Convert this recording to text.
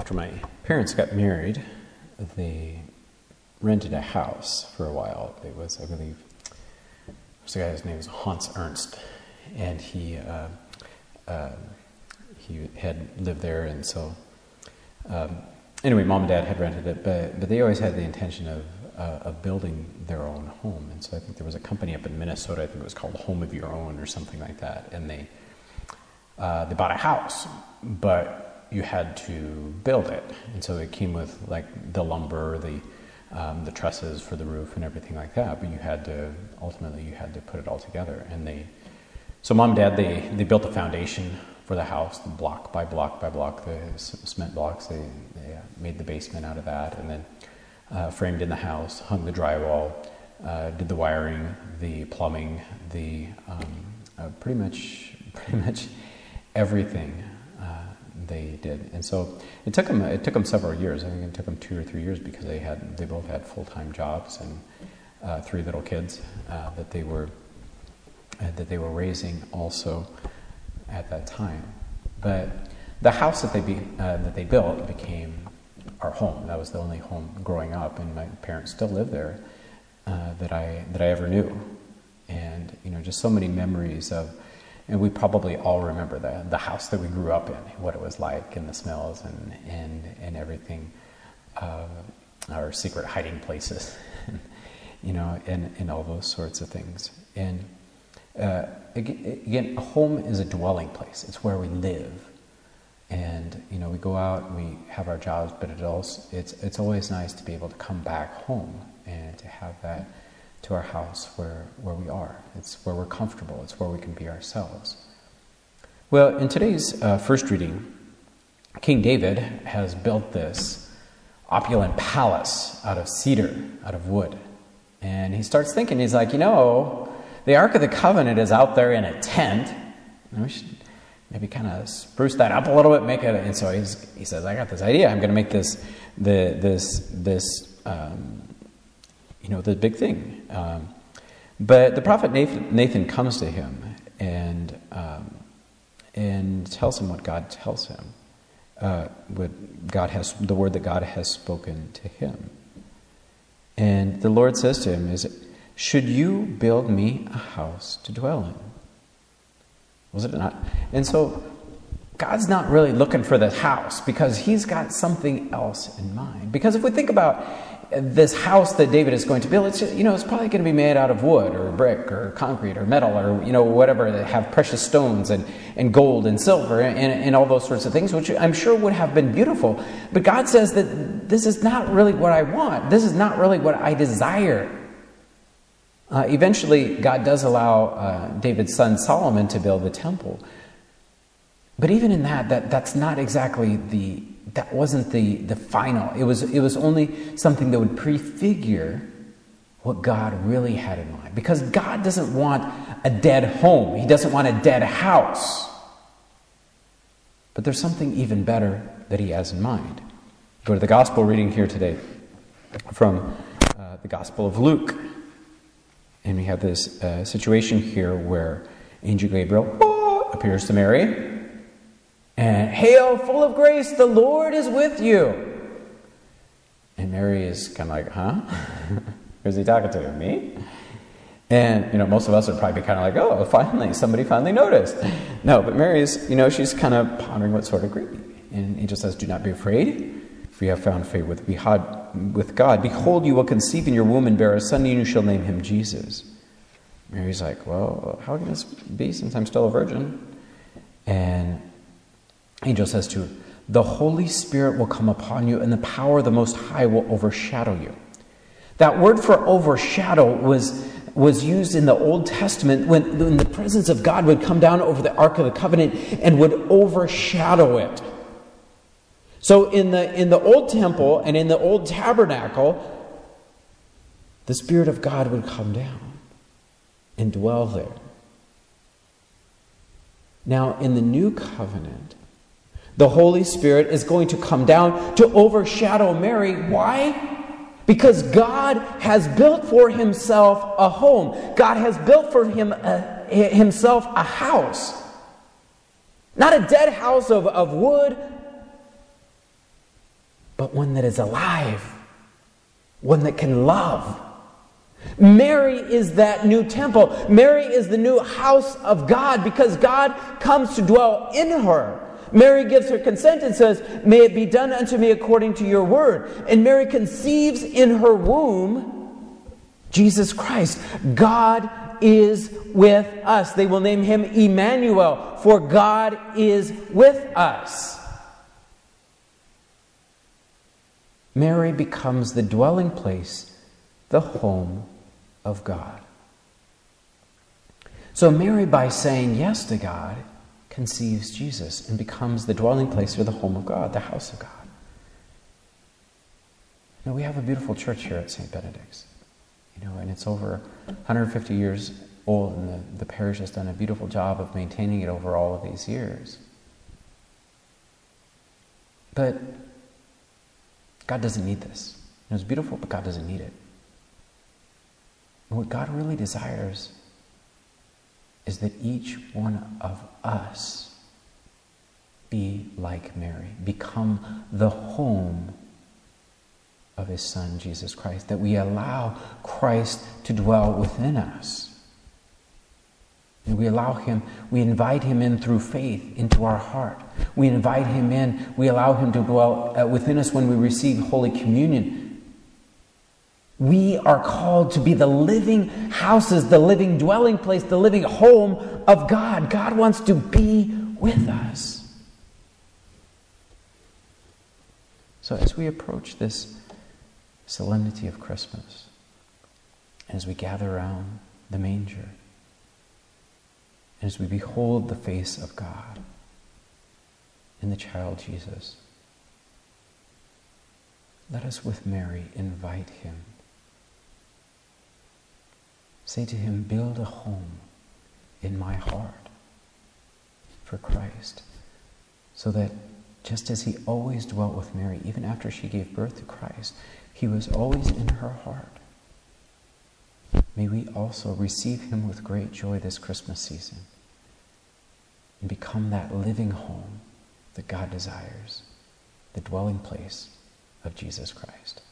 after my parents got married, they rented a house for a while. It was, I believe, the guy's name was Hans Ernst, and he had lived there, and so anyway, Mom and Dad had rented it, but they always had the intention of building their own home, and so I think there was a company up in Minnesota. I think it was called Home of Your Own or something like that, and they bought a house, but you had to build it, and so it came with like the lumber, the trusses for the roof and everything like that. But you had to put it all together, and so Mom and Dad they built the foundation for the house, block by block by block, the cement blocks. They made the basement out of that, and then framed in the house, hung the drywall, did the wiring, the plumbing, the pretty much everything they did. And so it took them several years. I think it took them 2 or 3 years because they both had full-time jobs and 3 little kids that they were raising also at that time. But the house that they built became our home. That was the only home growing up, and my parents still live there that I ever knew. And just so many memories of. And we probably all remember the house that we grew up in, what it was like, and the smells and everything, our secret hiding places, and all those sorts of things. And again, a home is a dwelling place. It's where we live, and we go out and we have our jobs, but it's always nice to be able to come back home and to have that. To our house where we are. It's where we're comfortable. It's where we can be ourselves. Well, in today's first reading, King David has built this opulent palace out of cedar, out of wood. And he starts thinking, he's like, the Ark of the Covenant is out there in a tent. We should maybe kind of spruce that up a little bit, make it. And so he says, I got this idea. I'm going to make this the big thing. But the prophet Nathan comes to him and tells him what God tells him, the word that God has spoken to him. And the Lord says to him, should you build me a house to dwell in? Was it not? And so God's not really looking for this house because he's got something else in mind. Because if we think about this house that David is going to build, it's probably going to be made out of wood or brick or concrete or metal or whatever that have precious stones and gold and silver and all those sorts of things, which I'm sure would have been beautiful. But God says that this is not really what I want. This is not really what I desire. Eventually, God does allow David's son Solomon to build the temple. But even in that's not exactly that wasn't the final. It was only something that would prefigure what God really had in mind. Because God doesn't want a dead home. He doesn't want a dead house. But there's something even better that he has in mind. Go to the gospel reading here today from the Gospel of Luke. And we have this situation here where Angel Gabriel appears to Mary. And, hail, full of grace, the Lord is with you. And Mary is kind of like, huh? Who's he talking to? Me? And, most of us would probably be kind of like, oh, finally, somebody finally noticed. No, but Mary is, she's kind of pondering what sort of greeting. And angel says, do not be afraid, for you have found favor with God. Behold, you will conceive in your womb and bear a son, and you shall name him Jesus. Mary's like, well, how can this be since I'm still a virgin? And angel says to her, the Holy Spirit will come upon you, and the power of the Most High will overshadow you. That word for overshadow was used in the Old Testament when the presence of God would come down over the Ark of the Covenant and would overshadow it. So in the Old Temple and in the Old Tabernacle, the Spirit of God would come down and dwell there. Now, in the New Covenant, the Holy Spirit is going to come down to overshadow Mary. Why? Because God has built for himself a home. God has built for himself a house. Not a dead house of wood, but one that is alive, one that can love. Mary is that new temple. Mary is the new house of God because God comes to dwell in her. Mary gives her consent and says, "May it be done unto me according to your word." And Mary conceives in her womb Jesus Christ. God is with us. They will name him Emmanuel, for God is with us. Mary becomes the dwelling place, the home of God. So Mary, by saying yes to God, conceives Jesus and becomes the dwelling place or the home of God, the house of God. Now, we have a beautiful church here at St. Benedict's, and it's over 150 years old, and the parish has done a beautiful job of maintaining it over all of these years. But God doesn't need this. It's beautiful, but God doesn't need it. And what God really desires is that each one of us be like Mary, become the home of his Son, Jesus Christ, that we allow Christ to dwell within us. And we allow him, we invite him in through faith into our heart. We invite him in, we allow him to dwell within us when we receive Holy Communion. We are called to be the living houses, the living dwelling place, the living home of God. God wants to be with us. So as we approach this solemnity of Christmas, as we gather around the manger, and as we behold the face of God in the child Jesus, let us with Mary invite him. Say to him, "Build a home in my heart for Christ," so that just as he always dwelt with Mary, even after she gave birth to Christ, he was always in her heart. May we also receive him with great joy this Christmas season and become that living home that God desires, the dwelling place of Jesus Christ.